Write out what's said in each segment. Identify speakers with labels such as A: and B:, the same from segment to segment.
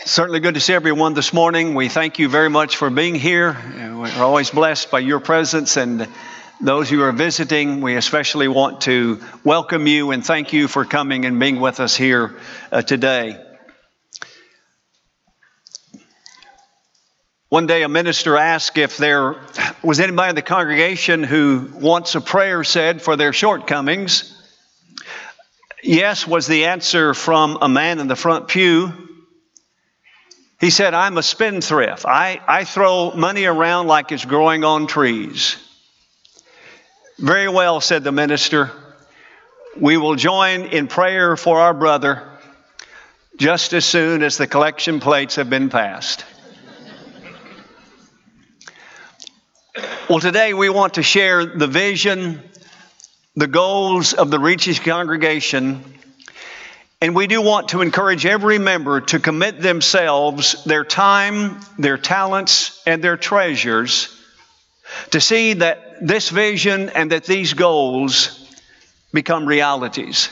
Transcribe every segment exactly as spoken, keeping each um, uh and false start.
A: Certainly good to see everyone this morning. We thank you very much for being here. We're always blessed by your presence, and those who are visiting, we especially want to welcome you and thank you for coming and being with us here uh, today. One day a minister asked if there was anybody in the congregation who wants a prayer said for their shortcomings. Yes was the answer from a man in the front pew. He said, I'm a spendthrift. I, I throw money around like it's growing on trees. Very well, said the minister. We will join in prayer for our brother just as soon as the collection plates have been passed. Well, today we want to share the vision, the goals of the Reaches congregation. And we do want to encourage every member to commit themselves, their time, their talents, and their treasures to see that this vision and that these goals become realities.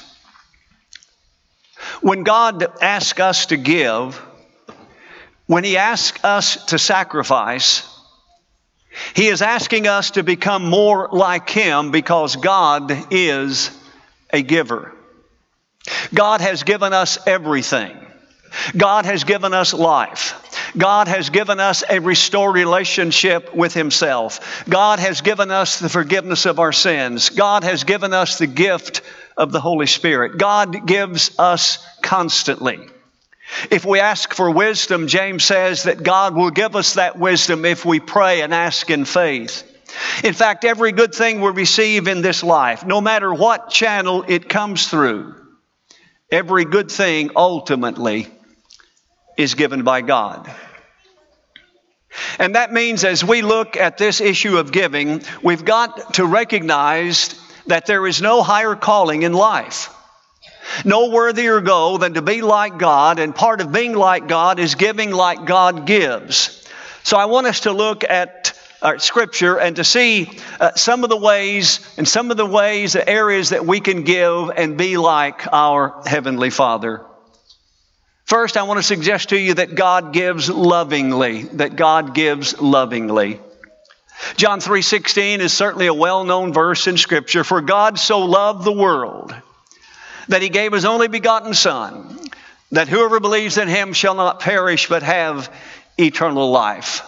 A: When God asks us to give, when He asks us to sacrifice, He is asking us to become more like Him because God is a giver. God has given us everything. God has given us life. God has given us a restored relationship with Himself. God has given us the forgiveness of our sins. God has given us the gift of the Holy Spirit. God gives us constantly. If we ask for wisdom, James says that God will give us that wisdom if we pray and ask in faith. In fact, every good thing we receive in this life, no matter what channel it comes through, every good thing ultimately is given by God. And that means as we look at this issue of giving, we've got to recognize that there is no higher calling in life. No worthier goal than to be like God, and part of being like God is giving like God gives. So I want us to look at Uh, Scripture and to see uh, some of the ways and some of the ways, the areas that we can give and be like our Heavenly Father. First, I want to suggest to you that God gives lovingly, that God gives lovingly. John three sixteen is certainly a well-known verse in Scripture. For God so loved the world that He gave His only begotten Son, that whoever believes in Him shall not perish but have eternal life.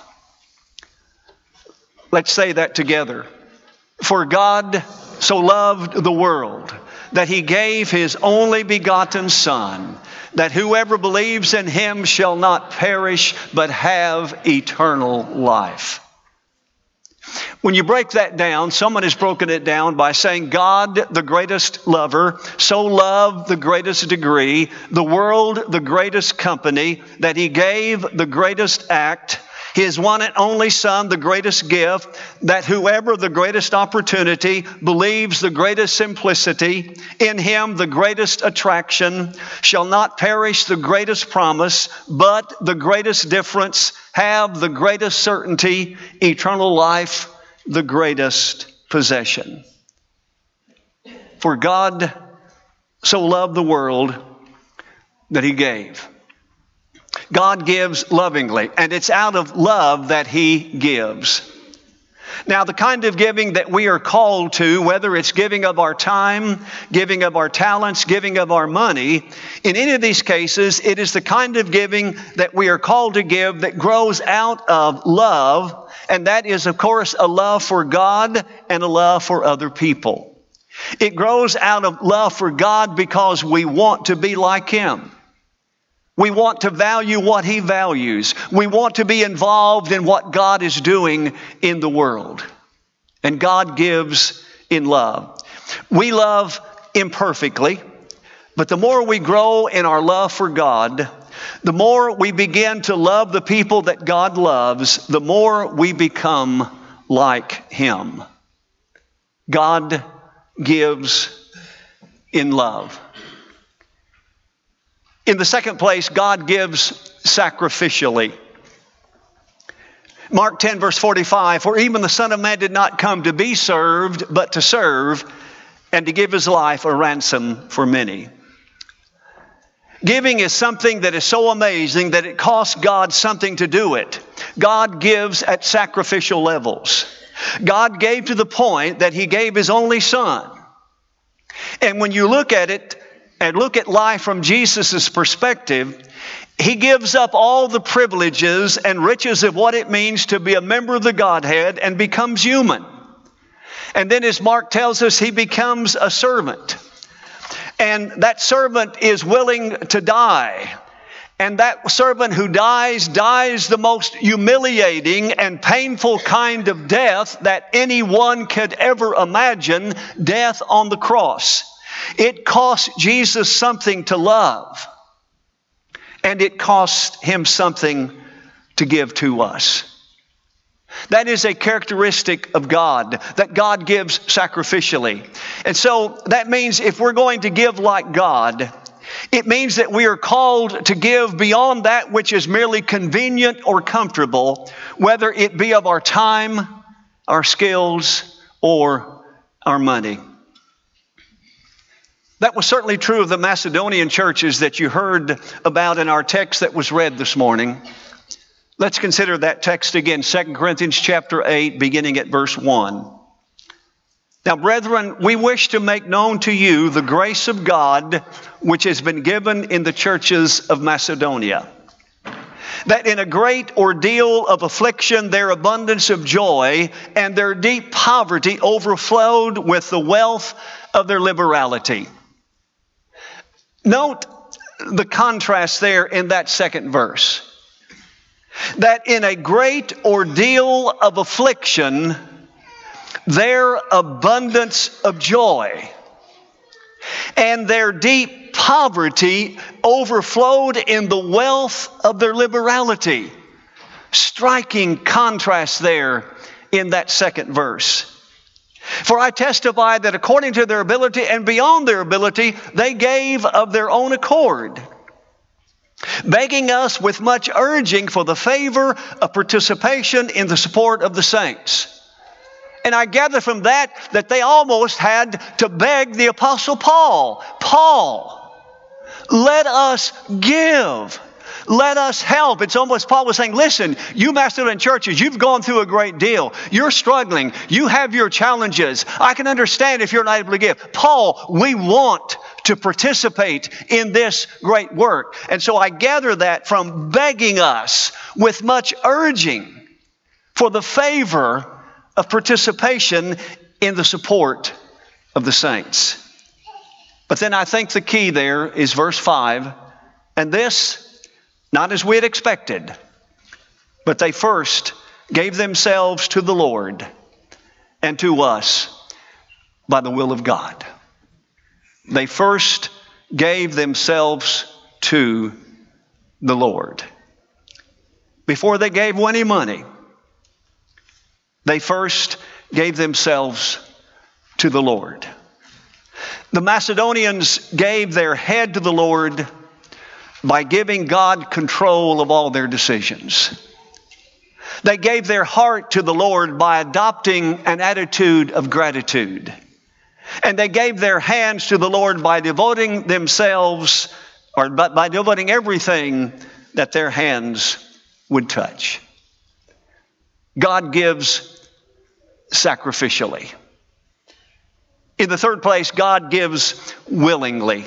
A: Let's say that together. For God so loved the world that He gave His only begotten Son, that whoever believes in Him shall not perish but have eternal life. When you break that down, someone has broken it down by saying God, the greatest lover, so loved the greatest degree, the world, the greatest company, that He gave the greatest act, His one and only Son, the greatest gift, that whoever the greatest opportunity, believes the greatest simplicity, in Him the greatest attraction, shall not perish the greatest promise, but the greatest difference, have the greatest certainty, eternal life, the greatest possession. For God so loved the world that He gave. God gives lovingly, and it's out of love that He gives. Now, the kind of giving that we are called to, whether it's giving of our time, giving of our talents, giving of our money, in any of these cases, it is the kind of giving that we are called to give that grows out of love, and that is, of course, a love for God and a love for other people. It grows out of love for God because we want to be like Him. We want to value what He values. We want to be involved in what God is doing in the world. And God gives in love. We love imperfectly, but the more we grow in our love for God, the more we begin to love the people that God loves, the more we become like Him. God gives in love. In the second place, God gives sacrificially. Mark ten, verse forty-five, for even the Son of Man did not come to be served, but to serve, and to give His life a ransom for many. Giving is something that is so amazing that it costs God something to do it. God gives at sacrificial levels. God gave to the point that He gave His only Son. And when you look at it and look at life from Jesus' perspective, He gives up all the privileges and riches of what it means to be a member of the Godhead and becomes human. And then, as Mark tells us, He becomes a servant. And that servant is willing to die. And that servant who dies, dies the most humiliating and painful kind of death that anyone could ever imagine, death on the cross. It cost Jesus something to love. And it cost Him something to give to us. That is a characteristic of God, that God gives sacrificially. And so that means if we're going to give like God, it means that we are called to give beyond that which is merely convenient or comfortable, whether it be of our time, our skills, or our money. That was certainly true of the Macedonian churches that you heard about in our text that was read this morning. Let's consider that text again, Second Corinthians chapter eight, beginning at verse one. Now, brethren, we wish to make known to you the grace of God which has been given in the churches of Macedonia, that in a great ordeal of affliction their abundance of joy and their deep poverty overflowed with the wealth of their liberality. Note the contrast there in that second verse. That in a great ordeal of affliction, their abundance of joy and their deep poverty overflowed in the wealth of their liberality. Striking contrast there in that second verse. For I testify that according to their ability and beyond their ability, they gave of their own accord, begging us with much urging for the favor of participation in the support of the saints. And I gather from that that they almost had to beg the Apostle Paul, Paul, let us give. Let us help. It's almost Paul was saying, listen, you Macedonian churches, you've gone through a great deal. You're struggling. You have your challenges. I can understand if you're not able to give. Paul, we want to participate in this great work. And so I gather that from begging us with much urging for the favor of participation in the support of the saints. But then I think the key there is verse five. And this, not as we had expected, but they first gave themselves to the Lord and to us by the will of God. They first gave themselves to the Lord. Before they gave any money, they first gave themselves to the Lord. The Macedonians gave their head to the Lord by giving God control of all their decisions. They gave their heart to the Lord by adopting an attitude of gratitude. And they gave their hands to the Lord by devoting themselves, or by, by devoting everything that their hands would touch. God gives sacrificially. In the third place, God gives willingly.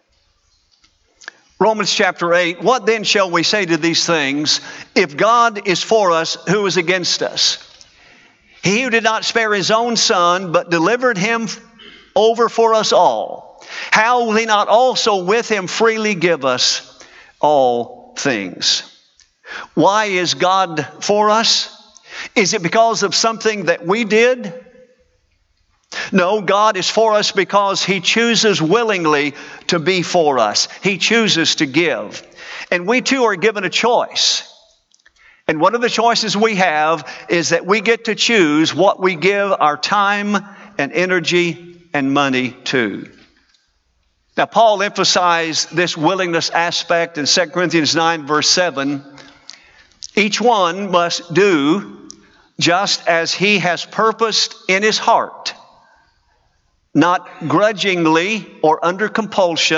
A: Romans chapter eight, what then shall we say to these things? If God is for us, who is against us? He who did not spare his own son, but delivered him over for us all, how will he not also with him freely give us all things? Why is God for us? Is it because of something that we did? No, God is for us because He chooses willingly to be for us. He chooses to give. And we too are given a choice. And one of the choices we have is that we get to choose what we give our time and energy and money to. Now, Paul emphasized this willingness aspect in Second Corinthians nine, verse seven. Each one must do just as he has purposed in his heart, not grudgingly or under compulsion,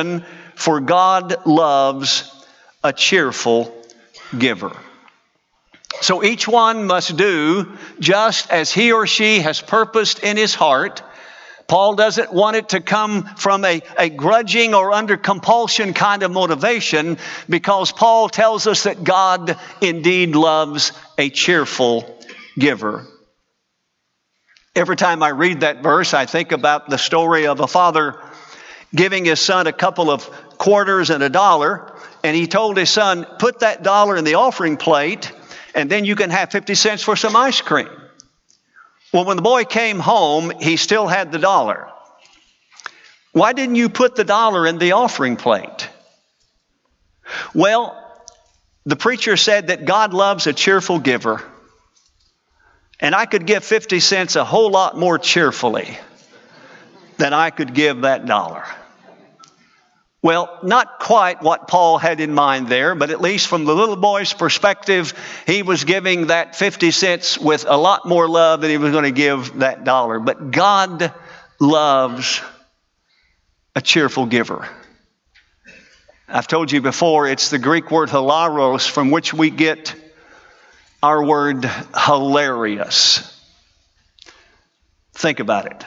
A: for God loves a cheerful giver. So each one must do just as he or she has purposed in his heart. Paul doesn't want it to come from a, a grudging or under compulsion kind of motivation, because Paul tells us that God indeed loves a cheerful giver. Every time I read that verse, I think about the story of a father giving his son a couple of quarters and a dollar, and he told his son, put that dollar in the offering plate, and then you can have fifty cents for some ice cream. Well, when the boy came home, he still had the dollar. Why didn't you put the dollar in the offering plate? Well, the preacher said that God loves a cheerful giver. And I could give fifty cents a whole lot more cheerfully than I could give that dollar. Well, not quite what Paul had in mind there, but at least from the little boy's perspective, he was giving that fifty cents with a lot more love than he was going to give that dollar. But God loves a cheerful giver. I've told you before, it's the Greek word hilaros, from which we get our word hilarious. Think about it.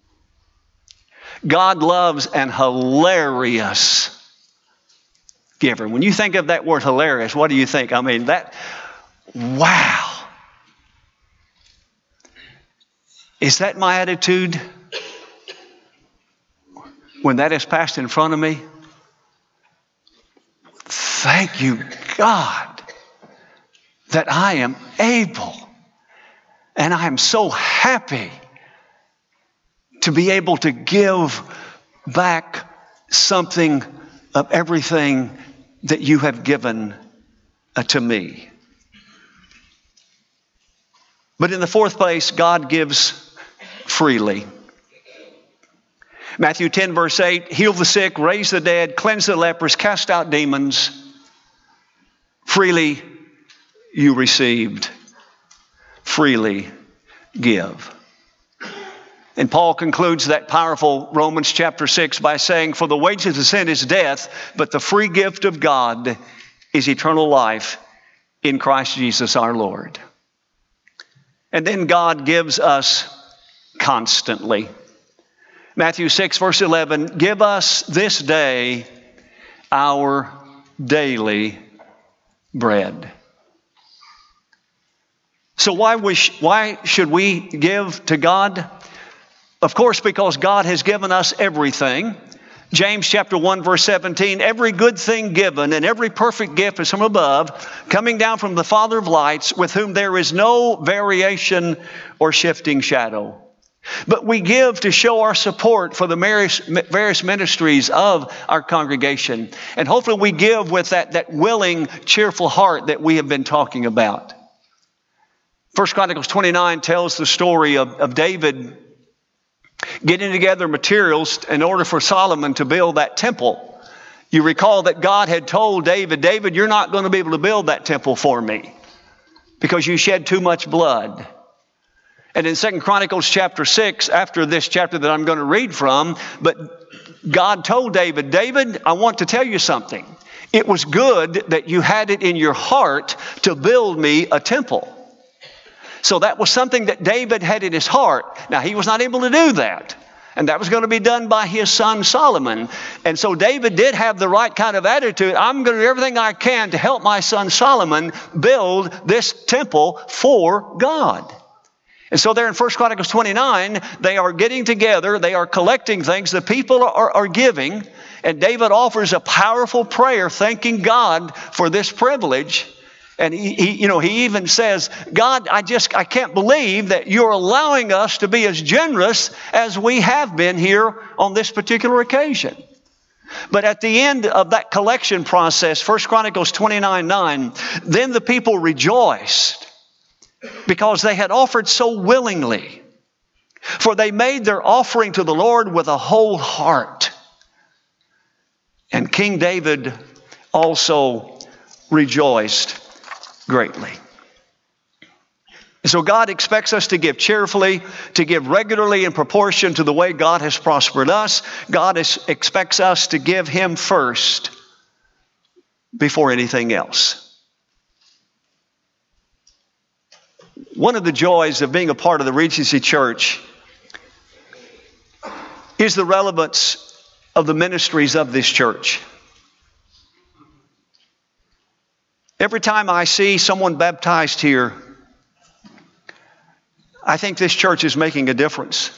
A: God loves an hilarious giver. When you think of that word hilarious, what do you think? I mean, that, wow. Is that my attitude when that is passed in front of me? Thank you, God, that I am able, and I am so happy to be able to give back something of everything that you have given uh, to me. But in the fourth place, God gives freely. Matthew ten, verse eight, heal the sick, raise the dead, cleanse the lepers, cast out demons. Freely you received, freely give. And Paul concludes that powerful Romans chapter six by saying, for the wages of sin is death, but the free gift of God is eternal life in Christ Jesus our Lord. And then God gives us constantly. Matthew six, verse eleven, give us this day our daily bread. So why, we sh- why should we give to God? Of course, because God has given us everything. James chapter one, verse seventeen, every good thing given and every perfect gift is from above, coming down from the Father of lights, with whom there is no variation or shifting shadow. But we give to show our support for the various ministries of our congregation. And hopefully we give with that, that willing, cheerful heart that we have been talking about. First Chronicles twenty-nine tells the story of, of David getting together materials in order for Solomon to build that temple. You recall that God had told David, David, you're not going to be able to build that temple for me because you shed too much blood. And in Second Chronicles chapter six, after this chapter that I'm going to read from, but God told David, David, I want to tell you something. It was good that you had it in your heart to build me a temple. So that was something that David had in his heart. Now, he was not able to do that. And that was going to be done by his son Solomon. And so David did have the right kind of attitude. I'm going to do everything I can to help my son Solomon build this temple for God. And so there in First Chronicles twenty-nine, they are getting together. They are collecting things. The people are, are giving. And David offers a powerful prayer thanking God for this privilege. And he, he, you know, he even says, God, I just, I can't believe that you're allowing us to be as generous as we have been here on this particular occasion. But at the end of that collection process, First Chronicles twenty-nine nine, then the people rejoiced because they had offered so willingly. For they made their offering to the Lord with a whole heart. And King David also rejoiced greatly. So God expects us to give cheerfully, to give regularly in proportion to the way God has prospered us. God is, expects us to give Him first before anything else. One of the joys of being a part of the Regency Church is the relevance of the ministries of this church. Every time I see someone baptized here, I think this church is making a difference.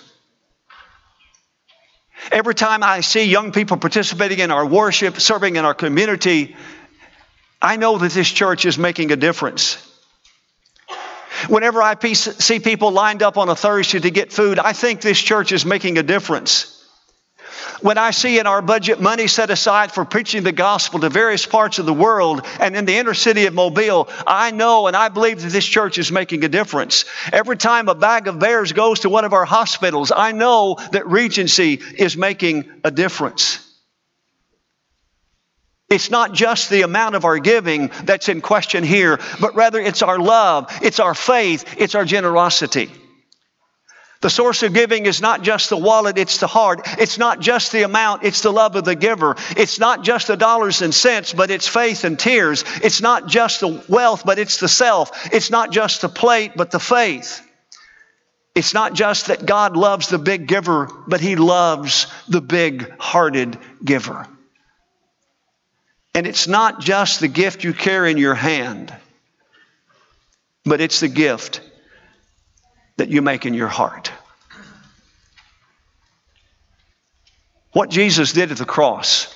A: Every time I see young people participating in our worship, serving in our community, I know that this church is making a difference. Whenever I see people lined up on a Thursday to get food, I think this church is making a difference. When I see in our budget money set aside for preaching the gospel to various parts of the world and in the inner city of Mobile, I know and I believe that this church is making a difference. Every time a bag of bears goes to one of our hospitals, I know that Regency is making a difference. It's not just the amount of our giving that's in question here, but rather it's our love, it's our faith, it's our generosity. The source of giving is not just the wallet, it's the heart. It's not just the amount, it's the love of the giver. It's not just the dollars and cents, but it's faith and tears. It's not just the wealth, but it's the self. It's not just the plate, but the faith. It's not just that God loves the big giver, but He loves the big-hearted giver. And it's not just the gift you carry in your hand, but it's the gift that you make in your heart. What Jesus did at the cross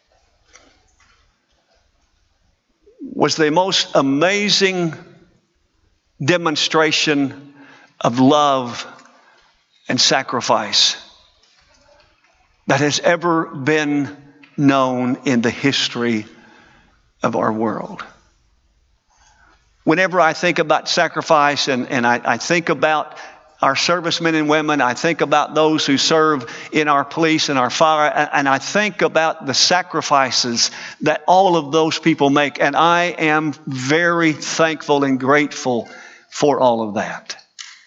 A: was the most amazing demonstration of love and sacrifice that has ever been known in the history of our world. Whenever I think about sacrifice and, and I, I think about our servicemen and women, I think about those who serve in our police and our fire, and, and I think about the sacrifices that all of those people make. And I am very thankful and grateful for all of that.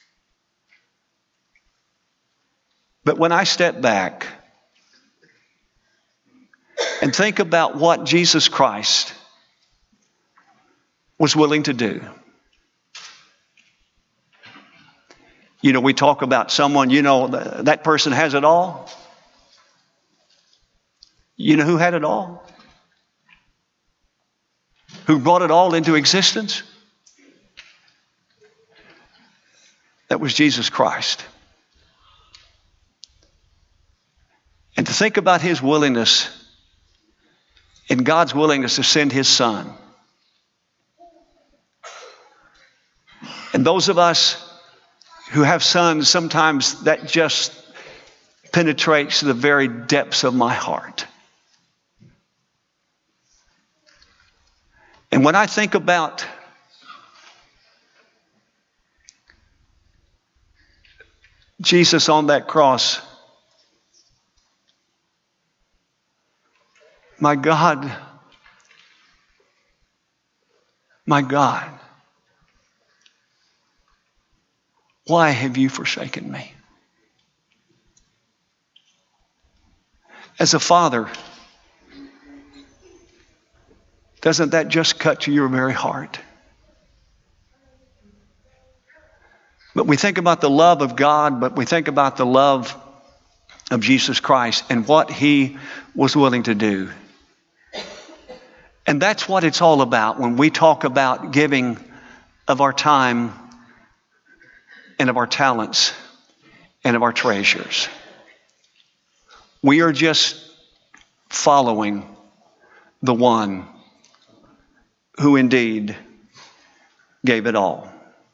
A: But when I step back and think about what Jesus Christ was willing to do. You know, we talk about someone, you know, that person has it all. You know who had it all? Who brought it all into existence? That was Jesus Christ. And to think about His willingness and God's willingness to send His Son. And those of us who have sons, sometimes that just penetrates the very depths of my heart. And when I think about Jesus on that cross, my God, my God, why have you forsaken me? As a father, doesn't that just cut to your very heart? But we think about the love of God, but we think about the love of Jesus Christ and what He was willing to do. And that's what it's all about when we talk about giving of our time and of our talents and of our treasures. We are just following the one who indeed gave it all.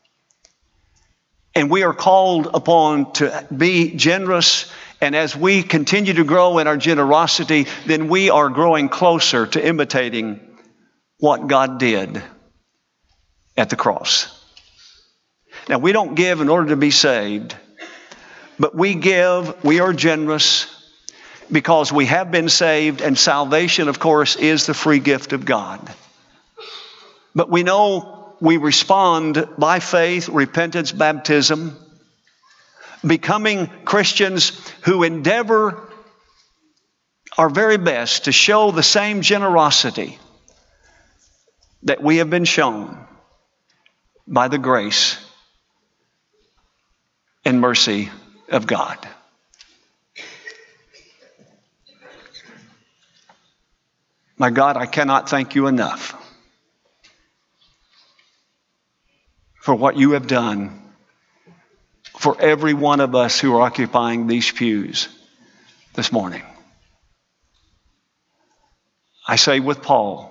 A: And we are called upon to be generous, and as we continue to grow in our generosity, then we are growing closer to imitating what God did at the cross. Now, we don't give in order to be saved, but we give, we are generous because we have been saved, and salvation, of course, is the free gift of God. But we know we respond by faith, repentance, baptism, becoming Christians who endeavor our very best to show the same generosity that we have been shown by the grace and mercy of God. My God, I cannot thank you enough for what you have done for every one of us who are occupying these pews this morning. I say with Paul,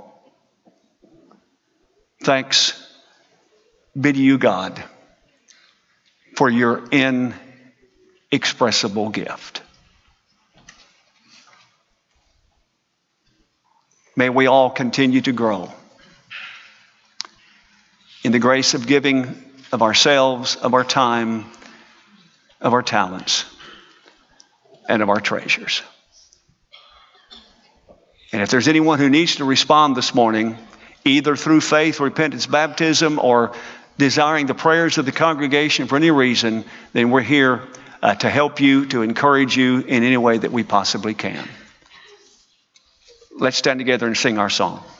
A: thanks be to you, God, for your inexpressible gift. May we all continue to grow in the grace of giving of ourselves, of our time, of our talents, and of our treasures. And if there's anyone who needs to respond this morning, either through faith, repentance, baptism, or desiring the prayers of the congregation for any reason, then we're here uh, to help you, to encourage you in any way that we possibly can. Let's stand together and sing our song.